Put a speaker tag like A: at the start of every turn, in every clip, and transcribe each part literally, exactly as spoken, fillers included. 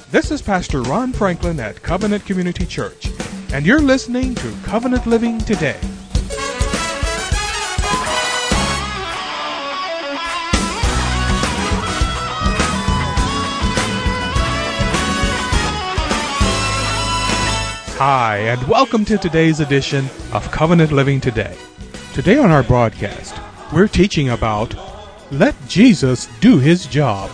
A: This is Pastor Ron Franklin at Covenant Community Church, and you're listening to Covenant Living Today. Hi, and welcome to today's edition of Covenant Living Today. Today on our broadcast, we're teaching about Let Jesus Do His Job.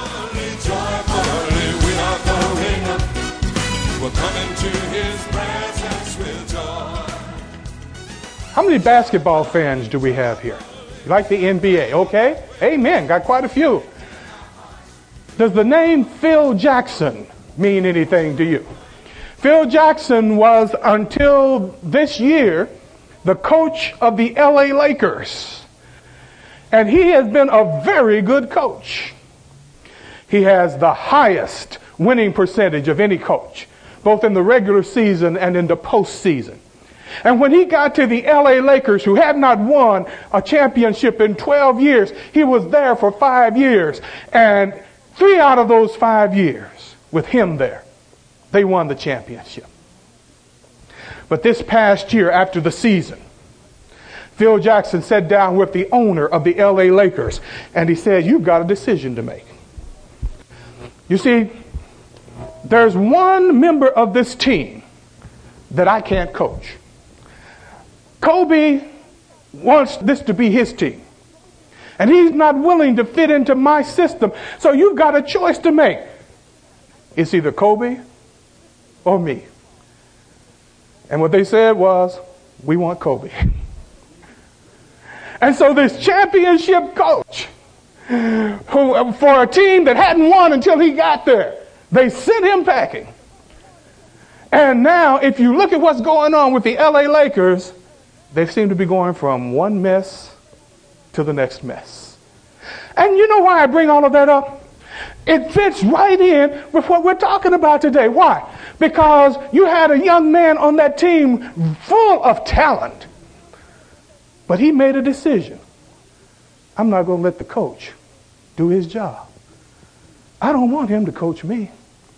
A: How many basketball fans do we have here? You like the N B A? Okay. Amen. Got quite a few. Does the name Phil Jackson mean anything to you? Phil Jackson was, until this year, the coach of the L A Lakers. And he has been a very good coach. He has the highest winning percentage of any coach, both in the regular season and in the postseason. And when he got to the L A Lakers, who had not won a championship in twelve years, he was there for five years. And three out of those five years, with him there, they won the championship. But this past year, after the season, Phil Jackson sat down with the owner of the L A Lakers, and he said, "You've got a decision to make. You see, there's one member of this team that I can't coach. Kobe wants this to be his team, and he's not willing to fit into my system. So you've got a choice to make. It's either Kobe or me." And what they said was, "We want Kobe." And so this championship coach, who for a team that hadn't won until he got there, they sent him packing. And now, if you look at what's going on with the L A Lakers, they seem to be going from one mess to the next mess. And you know why I bring all of that up? It fits right in with what we're talking about today. Why? Because you had a young man on that team full of talent, but he made a decision. I'm not going to let the coach do his job. I don't want him to coach me.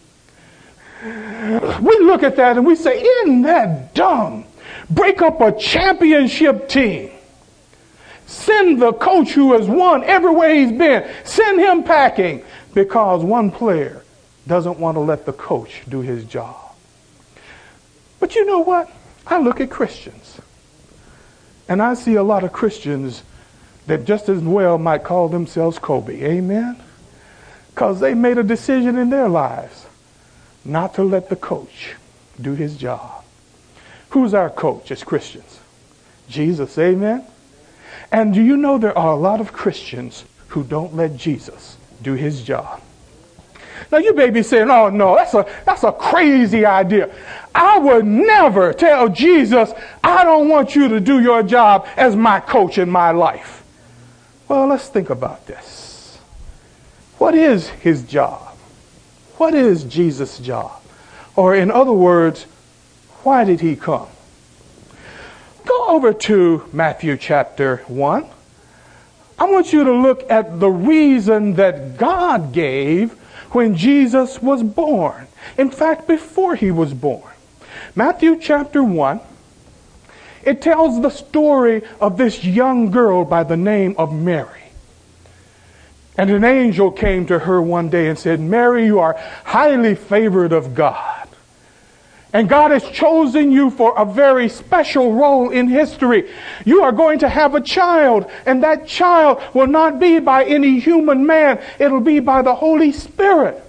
A: We look at that and we say, isn't that dumb? Break up a championship team. Send the coach who has won everywhere he's been. Send him packing because one player doesn't want to let the coach do his job. But you know what? I look at Christians, and I see a lot of Christians that just as well might call themselves Kobe. Amen? Because they made a decision in their lives not to let the coach do his job. Who's our coach as Christians? Jesus. Amen? And do you know there are a lot of Christians who don't let Jesus do his job? Now you may be saying, "Oh no, that's a that's a crazy idea. I would never tell Jesus, I don't want you to do your job as my coach in my life." Well, let's think about this. What is his job? What is Jesus' job? Or in other words, why did he come? Go over to Matthew chapter one. I want you to look at the reason that God gave when Jesus was born. In fact, before he was born. Matthew chapter one, it tells the story of this young girl by the name of Mary. And an angel came to her one day and said, "Mary, you are highly favored of God. And God has chosen you for a very special role in history. You are going to have a child, and that child will not be by any human man. It'll be by the Holy Spirit."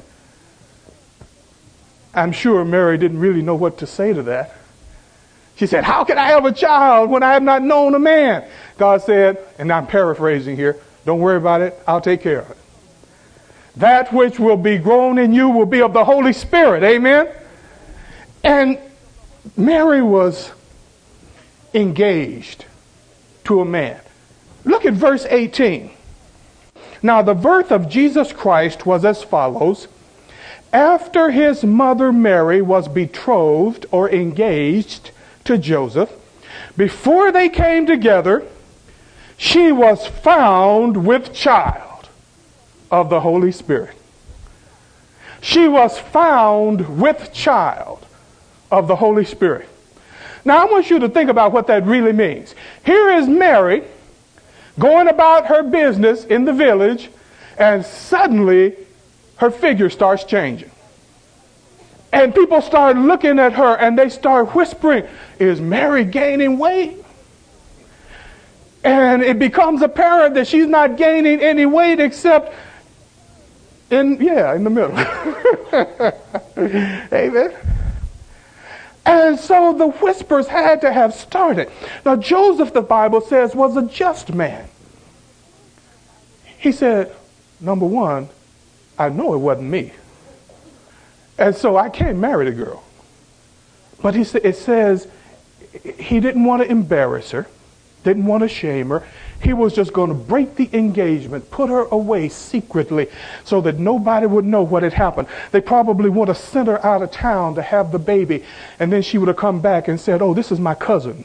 A: I'm sure Mary didn't really know what to say to that. She said, "How can I have a child when I have not known a man?" God said, and I'm paraphrasing here, "Don't worry about it. I'll take care of it. That which will be grown in you will be of the Holy Spirit." Amen? And Mary was engaged to a man. Look at verse eighteen. "Now the birth of Jesus Christ was as follows. After his mother Mary was betrothed or engaged to Joseph, before they came together, she was found with child of the Holy Spirit." she was found with child of the Holy Spirit. Now, I want you to think about what that really means. Here is Mary going about her business in the village, and suddenly her figure starts changing. And people start looking at her and they start whispering, is Mary gaining weight? And it becomes apparent that she's not gaining any weight except in, yeah, in the middle. Amen. And so the whispers had to have started. Now, Joseph, the Bible says, was a just man. He said, number one, I know it wasn't me. And so I can't marry the girl. But he sa- it says he didn't want to embarrass her, didn't want to shame her. He was just going to break the engagement, put her away secretly so that nobody would know what had happened. They probably would have sent her out of town to have the baby, and then she would have come back and said, oh, this is my cousin.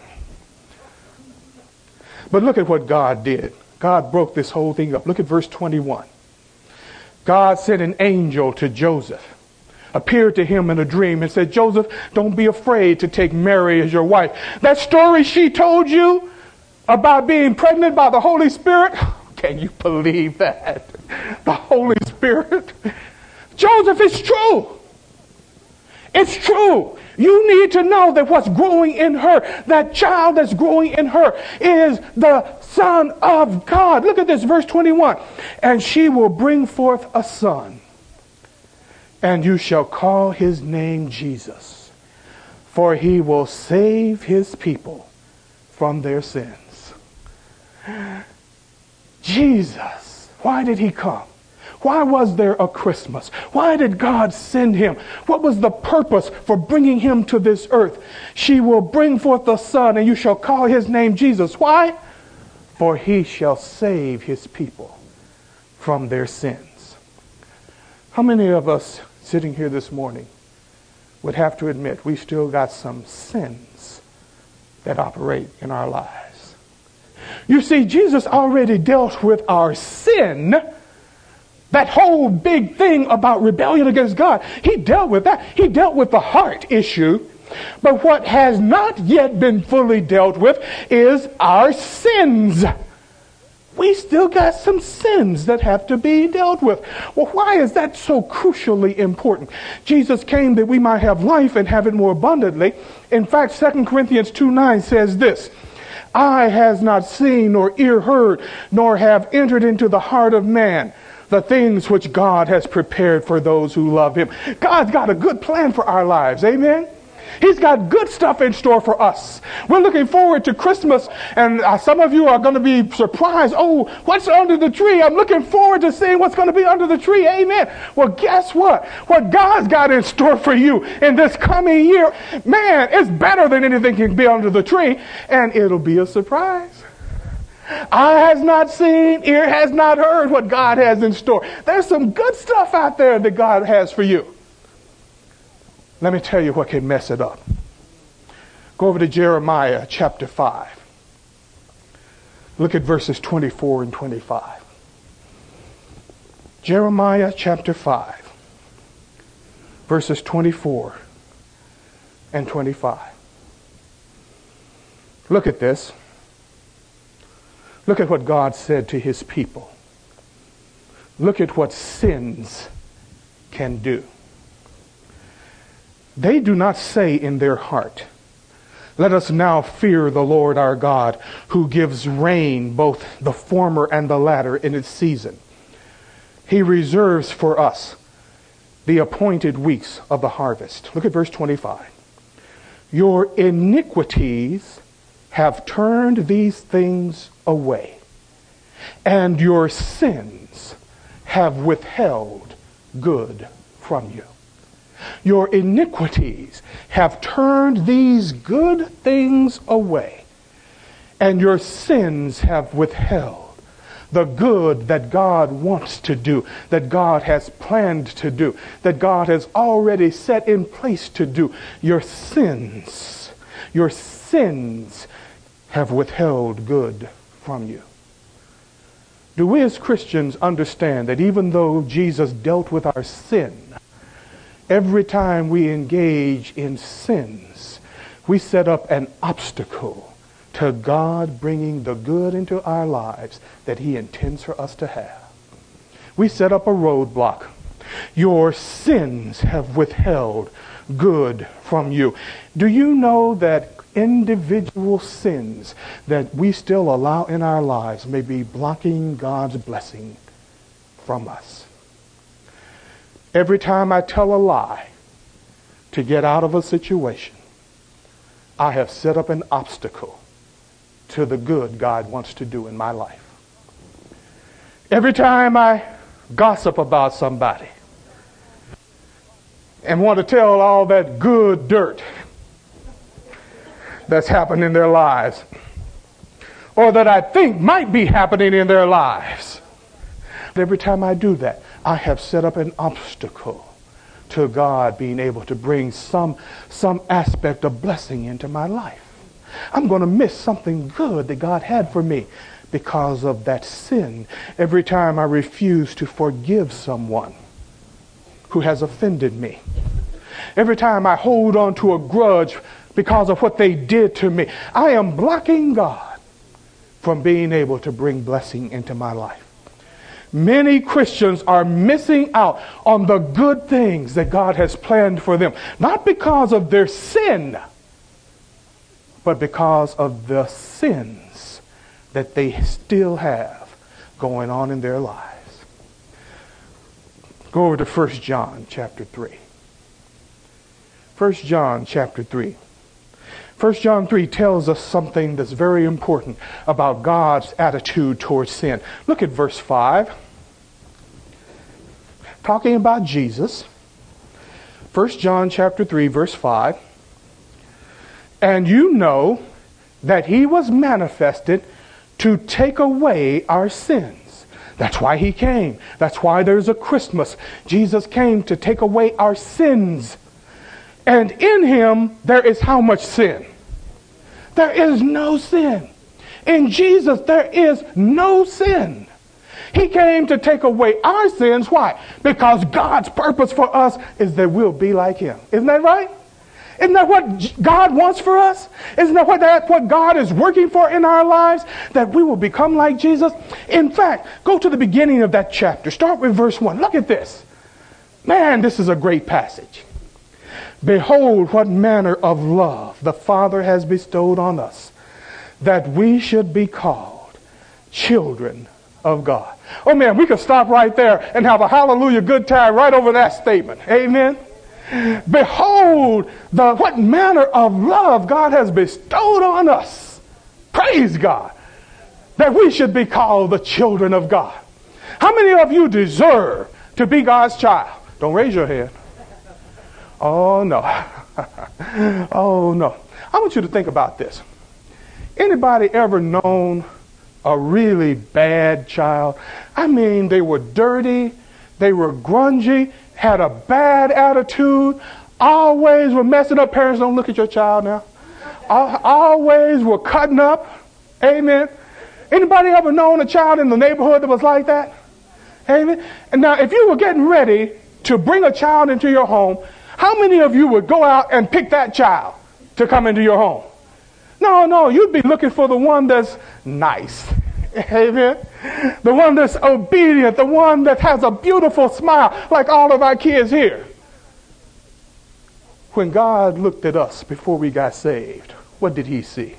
A: But look at what God did. God broke this whole thing up. Look at verse twenty-one. God sent an angel to Joseph, appeared to him in a dream and said, Joseph, don't be afraid to take Mary as your wife. That story she told you about being pregnant by the Holy Spirit, can you believe that? The Holy Spirit. Joseph, it's true. It's true. You need to know that what's growing in her, that child that's growing in her, is the Son of God. Look at this, verse twenty-one. And she will bring forth a son, and you shall call his name Jesus, for he will save his people from their sins. Jesus, why did he come? Why was there a Christmas? Why did God send him? What was the purpose for bringing him to this earth? She will bring forth a son, and you shall call his name Jesus. Why? For he shall save his people from their sins. How many of us sitting here this morning would have to admit we still got some sins that operate in our lives? You see, Jesus already dealt with our sin. That whole big thing about rebellion against God, he dealt with that. He dealt with the heart issue. But what has not yet been fully dealt with is our sins. We still got some sins that have to be dealt with. Well, why is that so crucially important? Jesus came that we might have life and have it more abundantly. In fact, Second Corinthians two nine says this, eye has not seen nor ear heard, nor have entered into the heart of man the things which God has prepared for those who love him. God's got a good plan for our lives. Amen. He's got good stuff in store for us. We're looking forward to Christmas, and uh, some of you are going to be surprised. Oh, what's under the tree? I'm looking forward to seeing what's going to be under the tree. Amen. Well, guess what? What God's got in store for you in this coming year, man, it's better than anything can be under the tree, and it'll be a surprise. Eye has not seen, ear has not heard what God has in store. There's some good stuff out there that God has for you. Let me tell you what can mess it up. Go over to Jeremiah chapter five. Look at verses twenty-four and twenty-five. Jeremiah chapter five, verses twenty-four and twenty-five. Look at this. Look at what God said to his people. Look at what sins can do. They do not say in their heart, let us now fear the Lord our God, who gives rain, both the former and the latter, in its season. He reserves for us the appointed weeks of the harvest. Look at verse twenty-five. Your iniquities have turned these things away, and your sins have withheld good from you. Your iniquities have turned these good things away, and your sins have withheld the good that God wants to do, that God has planned to do, that God has already set in place to do. Your sins, your sins have withheld good from you. Do we as Christians understand that even though Jesus dealt with our sin, Every time we engage in sins, we set up an obstacle to God bringing the good into our lives that he intends for us to have. We set up a roadblock. Your sins have withheld good from you. Do you know that individual sins that we still allow in our lives may be blocking God's blessing from us? Every time I tell a lie to get out of a situation, I have set up an obstacle to the good God wants to do in my life. Every time I gossip about somebody and want to tell all that good dirt that's happened in their lives, or that I think might be happening in their lives, every time I do that, I have set up an obstacle to God being able to bring some, some aspect of blessing into my life. I'm going to miss something good that God had for me because of that sin. Every time I refuse to forgive someone who has offended me, every time I hold on to a grudge because of what they did to me, I am blocking God from being able to bring blessing into my life. Many Christians are missing out on the good things that God has planned for them, not because of their sin, but because of the sins that they still have going on in their lives. Go over to First John chapter three. First John chapter three. First John three tells us something that's very important about God's attitude towards sin. Look at verse five. Talking about Jesus. First John chapter three, verse five. And you know that he was manifested to take away our sins. That's why he came. That's why there's a Christmas. Jesus came to take away our sins. And in him there is how much sin? There is no sin. In Jesus there is no sin. He came to take away our sins. Why? Because God's purpose for us is that we'll be like him. Isn't that right? Isn't that what God wants for us? Isn't that what, that what God is working for in our lives? That we will become like Jesus? In fact, go to the beginning of that chapter. Start with verse one. Look at this. Man, this is a great passage. Behold, what manner of love the Father has bestowed on us, that we should be called children of God. Oh man, we could stop right there and have a hallelujah good time right over that statement. Amen. Behold, the what manner of love God has bestowed on us. Praise God. That we should be called the children of God. How many of you deserve to be God's child? Don't raise your hand. Oh no. Oh no. I want you to think about this. Anybody ever known a really bad child? I mean, they were dirty, they were grungy, had a bad attitude, always were messing up. Parents, don't look at your child now. Always were cutting up. Amen. Anybody ever known a child in the neighborhood that was like that? Amen. And now, if you were getting ready to bring a child into your home, how many of you would go out and pick that child to come into your home? No, no, you'd be looking for the one that's nice. Amen. The one that's obedient, the one that has a beautiful smile, like all of our kids here. When God looked at us before we got saved, what did he see?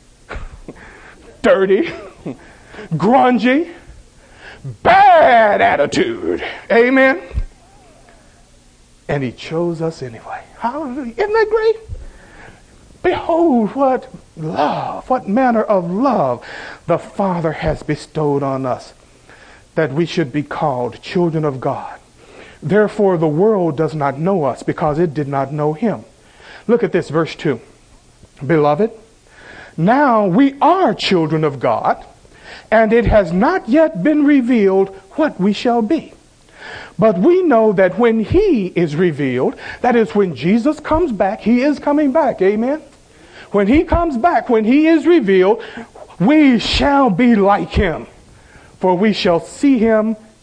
A: Dirty, grungy, bad attitude. Amen. And he chose us anyway. Hallelujah. Isn't that great? Behold, what love, what manner of love the Father has bestowed on us, that we should be called children of God. Therefore, the world does not know us because it did not know him. Look at this, verse two. Beloved, now we are children of God, and it has not yet been revealed what we shall be. But we know that when he is revealed, that is when Jesus comes back, he is coming back, amen? When he comes back, when he is revealed, we shall be like him, for we shall see him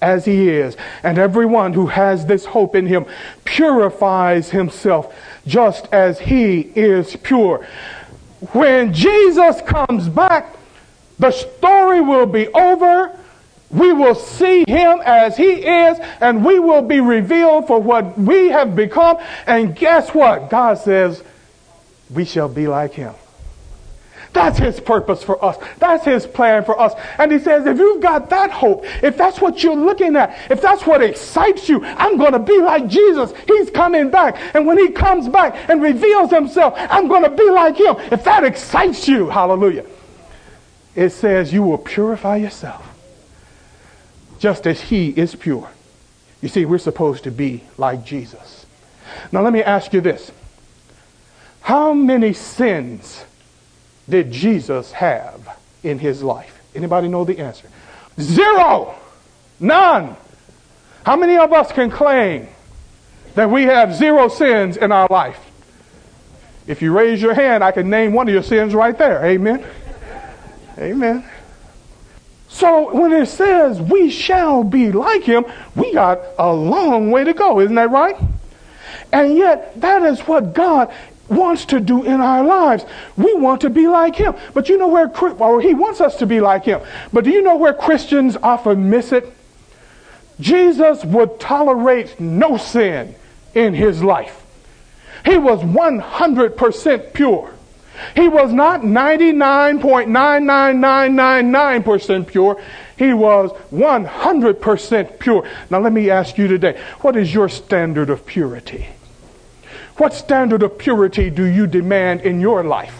A: as he is. And everyone who has this hope in him purifies himself just as he is pure. When Jesus comes back, the story will be over. We will see him as he is, and we will be revealed for what we have become. And guess what? God says we shall be like him. That's his purpose for us. That's his plan for us. And he says, if you've got that hope, if that's what you're looking at, if that's what excites you, I'm going to be like Jesus. He's coming back. And when he comes back and reveals himself, I'm going to be like him. If that excites you, hallelujah, it says you will purify yourself just as he is pure. You see, we're supposed to be like Jesus. Now let me ask you this. How many sins did Jesus have in his life? Anybody know the answer? Zero. None. How many of us can claim that we have zero sins in our life? If you raise your hand, I can name one of your sins right there. Amen. Amen. So when it says we shall be like him, we got a long way to go. Isn't that right? And yet that is what God wants to do in our lives. We want to be like him. But you know where, or he wants us to be like him. But do you know where Christians often miss it? Jesus would tolerate no sin in his life. He was one hundred percent pure. He was not ninety-nine point nine nine nine nine nine percent pure. He was one hundred percent pure. Now let me ask you today, what is your standard of purity? What standard of purity do you demand in your life?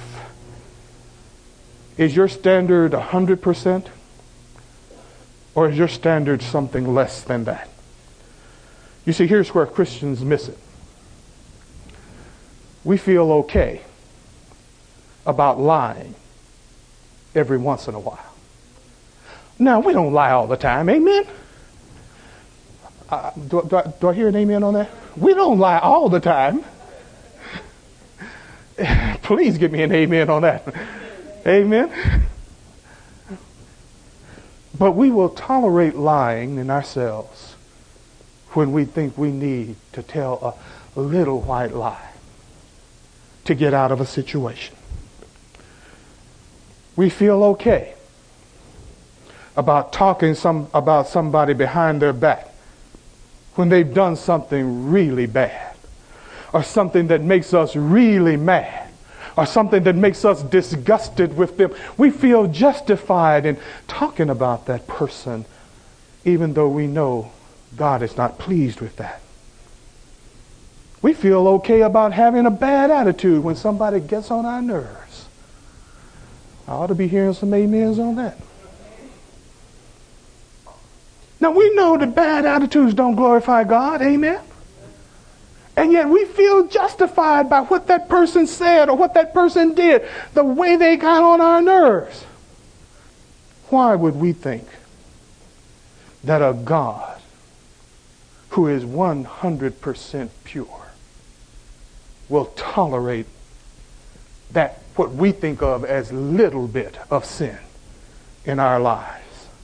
A: Is your standard one hundred percent? Or is your standard something less than that? You see, here's where Christians miss it. We feel okay about lying every once in a while. Now, we don't lie all the time, amen? Uh, do, do, I, do I hear an amen on that? We don't lie all the time. Please give me an amen on that. Amen? But we will tolerate lying in ourselves when we think we need to tell a little white lie to get out of a situation. We feel okay about talking some about somebody behind their back when they've done something really bad, or something that makes us really mad, or something that makes us disgusted with them. We feel justified in talking about that person, even though we know God is not pleased with that. We feel okay about having a bad attitude when somebody gets on our nerves. I ought to be hearing some amens on that. Now we know that bad attitudes don't glorify God, amen? And yet we feel justified by what that person said or what that person did, the way they got on our nerves. Why would we think that a God who is one hundred percent pure will tolerate that, what we think of as little bit of sin in our lives?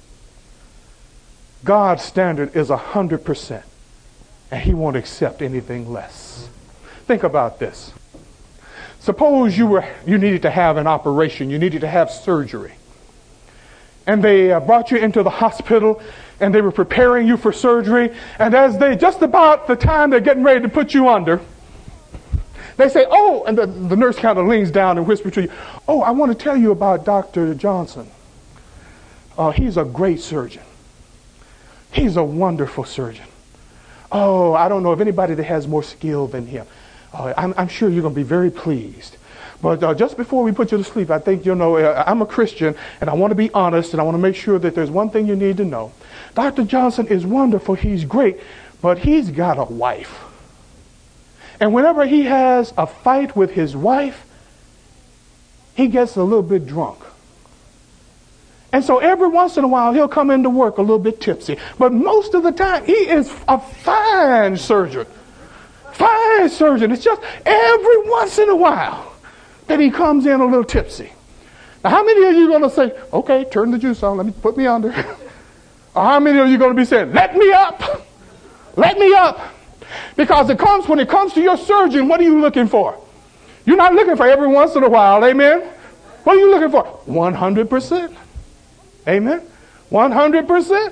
A: God's standard is one hundred percent. And he won't accept anything less. Think about this. Suppose you were you needed to have an operation. You needed to have surgery. And they uh, brought you into the hospital, and they were preparing you for surgery. And as they, just about the time they're getting ready to put you under, they say, oh, and the, the nurse kind of leans down and whispers to you, oh, I want to tell you about Doctor Johnson. Uh, he's a great surgeon. He's a wonderful surgeon. Oh, I don't know of anybody that has more skill than him. Oh, I'm, I'm sure you're going to be very pleased. But uh, just before we put you to sleep, I think, you know, uh, I'm a Christian, and I want to be honest, and I want to make sure that there's one thing you need to know. Doctor Johnson is wonderful. He's great, but he's got a wife. And whenever he has a fight with his wife, he gets a little bit drunk. And so every once in a while, he'll come into work a little bit tipsy. But most of the time, he is a fine surgeon. Fine surgeon. It's just every once in a while that he comes in a little tipsy. Now, how many of you are going to say, okay, turn the juice on, let me put me under? Or how many of you are going to be saying, let me up? Let me up. Because it comes, when it comes to your surgeon, what are you looking for? You're not looking for every once in a while, amen? What are you looking for? one hundred percent. Amen? one hundred percent.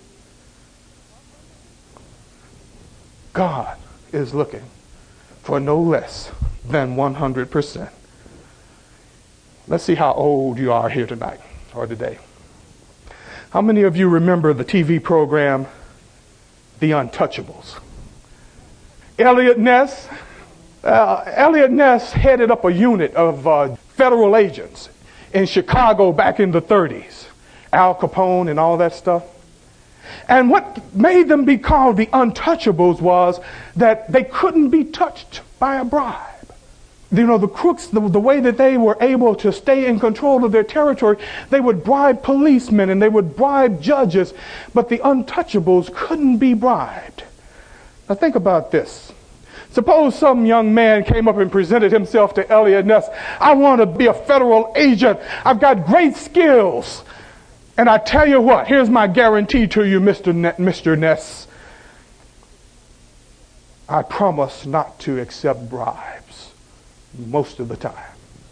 A: God is looking for no less than one hundred percent. Let's see how old you are here tonight or today. How many of you remember the T V program, The Untouchables? Elliot Ness, uh, Elliot Ness headed up a unit of uh, federal agents in Chicago back in the thirties. Al Capone and all that stuff. And what made them be called the Untouchables was that they couldn't be touched by a bribe. You know, the crooks, the, the way that they were able to stay in control of their territory, they would bribe policemen and they would bribe judges, but the Untouchables couldn't be bribed. Now think about this. Suppose some young man came up and presented himself to Elliot Ness. I want to be a federal agent. I've got great skills. And I tell you what, here's my guarantee to you, Mister Ne- Mister Ness. I promise not to accept bribes most of the time.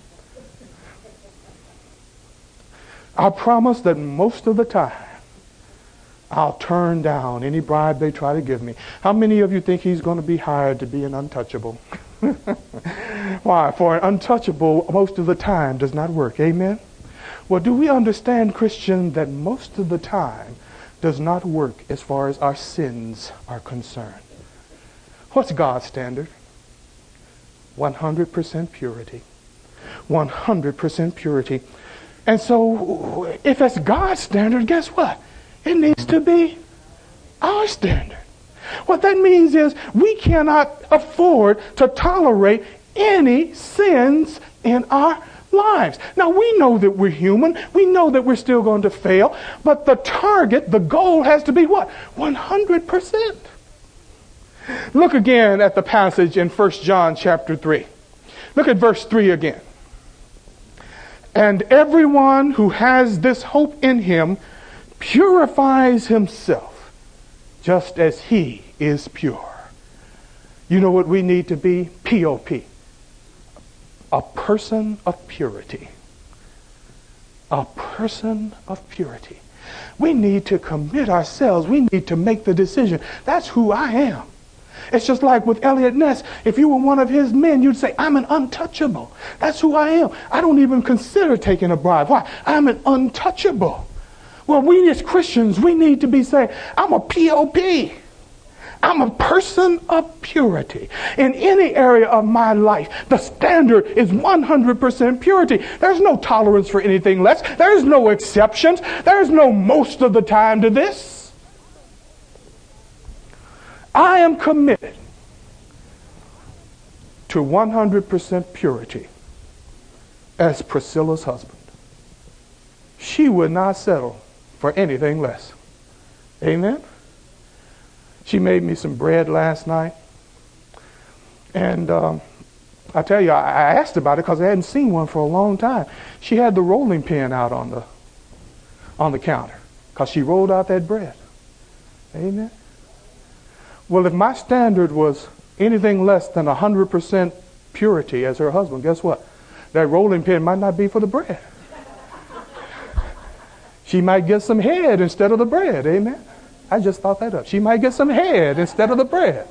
A: I promise that most of the time I'll turn down any bribe they try to give me. How many of you think he's going to be hired to be an untouchable? Why? For an untouchable most of the time does not work. Amen? Well, do we understand, Christian, that most of the time does not work as far as our sins are concerned? What's God's standard? one hundred percent purity. one hundred percent purity. And so, if it's God's standard, guess what? It needs to be our standard. What that means is we cannot afford to tolerate any sins in our lives. Now, we know that we're human. We know that we're still going to fail. But the target, the goal has to be what? one hundred percent. Look again at the passage in First John chapter three. Look at verse three again. And everyone who has this hope in him purifies himself just as he is pure. You know what we need to be? P O P. A person of purity. A person of purity. We need to commit ourselves. We need to make the decision. That's who I am. It's just like with Elliot Ness. If you were one of his men, you'd say, I'm an untouchable. That's who I am. I don't even consider taking a bribe. Why? I'm an untouchable. Well, we as Christians, we need to be saying, I'm a P O P. I'm a person of purity. In any area of my life, the standard is one hundred percent purity. There's no tolerance for anything less. There's no exceptions. There's no most of the time to this. I am committed to one hundred percent purity as Priscilla's husband. She would not settle for anything less. Amen? She made me some bread last night. And um, I tell you, I, I asked about it because I hadn't seen one for a long time. She had the rolling pin out on the on the counter because she rolled out that bread. Amen? Well, if my standard was anything less than one hundred percent purity as her husband, guess what? That rolling pin might not be for the bread. She might get some head instead of the bread. Amen? I just thought that up. She might get some head instead of the bread.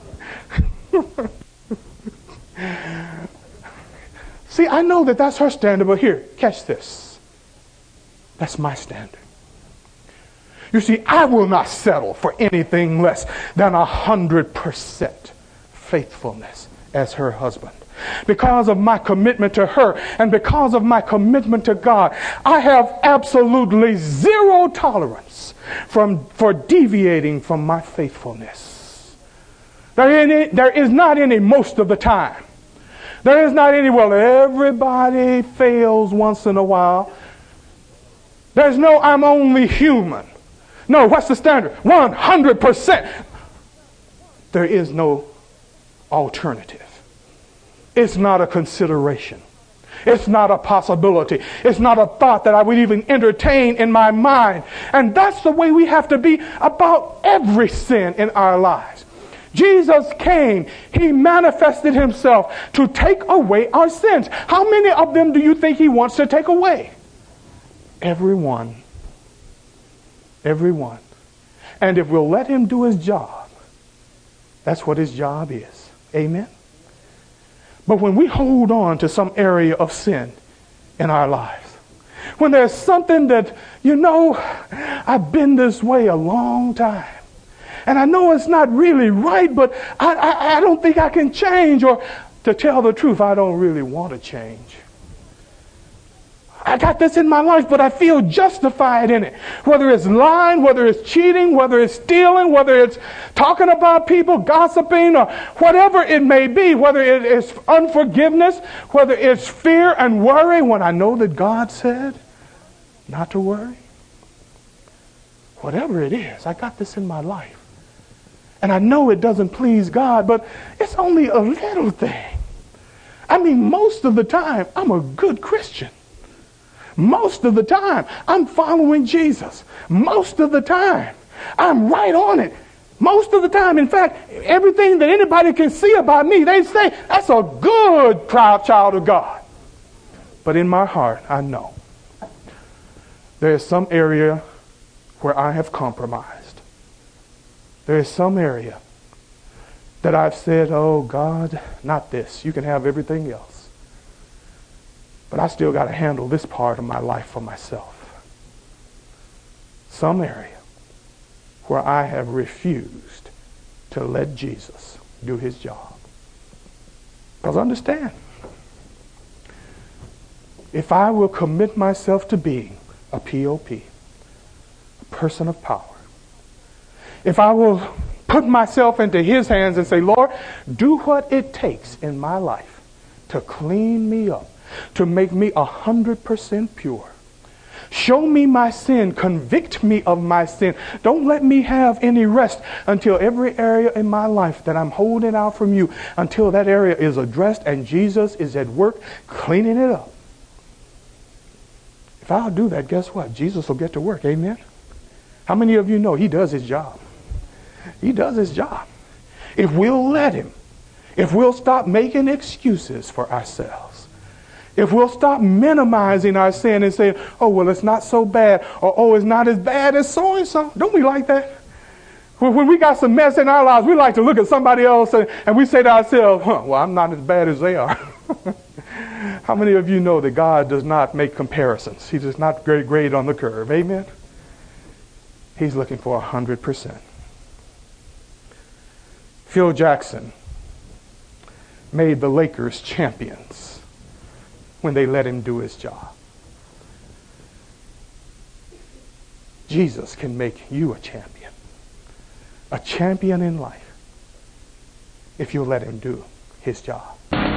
A: See, I know that that's her standard, but here, catch this. That's my standard. You see, I will not settle for anything less than a hundred percent faithfulness as her husband. Because of my commitment to her and because of my commitment to God, I have absolutely zero tolerance from for deviating from my faithfulness. There, any, there is not any most of the time. There is not any, well, everybody fails once in a while. There's no, I'm only human. No, what's the standard? one hundred percent. There is no alternative. It's not a consideration. It's not a possibility. It's not a thought that I would even entertain in my mind. And that's the way we have to be about every sin in our lives. Jesus came. He manifested himself to take away our sins. How many of them do you think he wants to take away? Everyone. Everyone. And if we'll let him do his job, that's what his job is. Amen? But when we hold on to some area of sin in our lives, when there's something that, you know, I've been this way a long time, and I know it's not really right, but I, I, I don't think I can change, or to tell the truth, I don't really want to change. I got this in my life, but I feel justified in it. Whether it's lying, whether it's cheating, whether it's stealing, whether it's talking about people, gossiping, or whatever it may be, whether it is unforgiveness, whether it's fear and worry, when I know that God said not to worry. Whatever it is, I got this in my life. And I know it doesn't please God, but it's only a little thing. I mean, most of the time, I'm a good Christian. Most of the time, I'm following Jesus. Most of the time, I'm right on it. Most of the time, in fact, everything that anybody can see about me, they say, that's a good proud child of God. But in my heart, I know there is some area where I have compromised. There is some area that I've said, oh God, not this. You can have everything else. But I still got to handle this part of my life for myself. Some area where I have refused to let Jesus do his job. Because understand, if I will commit myself to being a P O P, a person of power, if I will put myself into his hands and say, Lord, do what it takes in my life to clean me up, to make me a hundred percent pure. Show me my sin. Convict me of my sin. Don't let me have any rest until every area in my life that I'm holding out from you, until that area is addressed and Jesus is at work cleaning it up. If I'll do that, guess what? Jesus will get to work. Amen? How many of you know he does his job? He does his job. If we'll let him, if we'll stop making excuses for ourselves, if we'll stop minimizing our sin and saying, oh, well, it's not so bad, or oh, it's not as bad as so-and-so. Don't we like that? When we got some mess in our lives, we like to look at somebody else and, and we say to ourselves, huh, well, I'm not as bad as they are. How many of you know that God does not make comparisons? He does not grade, grade on the curve. Amen? He's looking for one hundred percent. Phil Jackson made the Lakers champions when they let him do his job. Jesus can make you a champion. A champion in life if you let him do his job.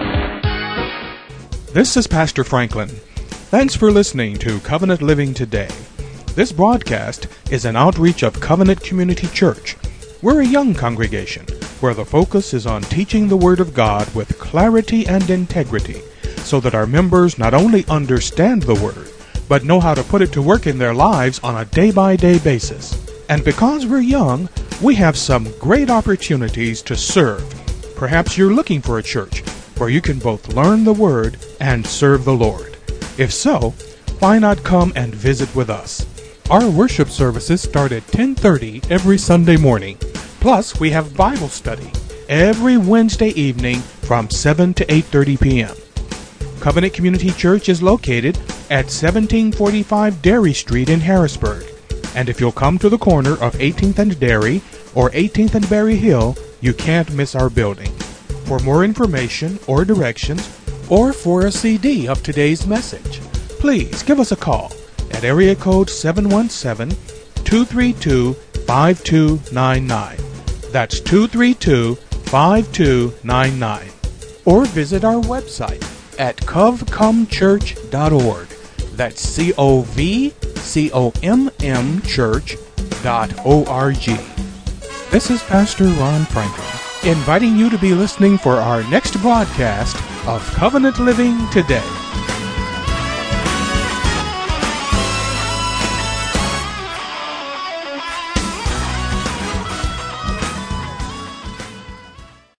B: This is Pastor Franklin. Thanks for listening to Covenant Living Today. This broadcast is an outreach of Covenant Community Church. We're a young congregation where the focus is on teaching the Word of God with clarity and integrity so that our members not only understand the Word, but know how to put it to work in their lives on a day-by-day basis. And because we're young, we have some great opportunities to serve. Perhaps you're looking for a church where you can both learn the Word and serve the Lord. If so, why not come and visit with us? Our worship services start at ten thirty every Sunday morning. Plus, we have Bible study every Wednesday evening from seven to eight thirty p.m. Covenant Community Church is located at seventeen forty-five Dairy Street in Harrisburg. And if you'll come to the corner of eighteenth and Dairy or eighteenth and Berry Hill, you can't miss our building. For more information or directions, or for a C D of today's message, please give us a call at area code seven one seven, two three two, five two nine nine. That's two three two, five two nine nine. Or visit our website at cov com church dot org. That's C O V C O M M church dot O R G. This is Pastor Ron Franklin, inviting you to be listening for our next broadcast of Covenant Living Today.